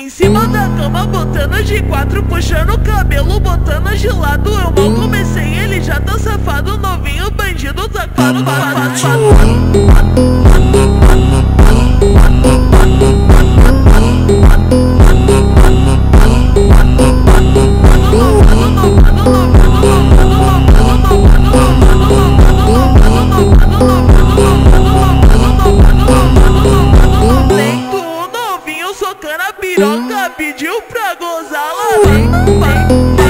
Em cima da cama, botando de quatro, puxando o cabelo, botando de lado. Eu mal comecei, ele já tá safado, novinho, bandido, safado, socando a piroca, pediu pra gozar, lá vem.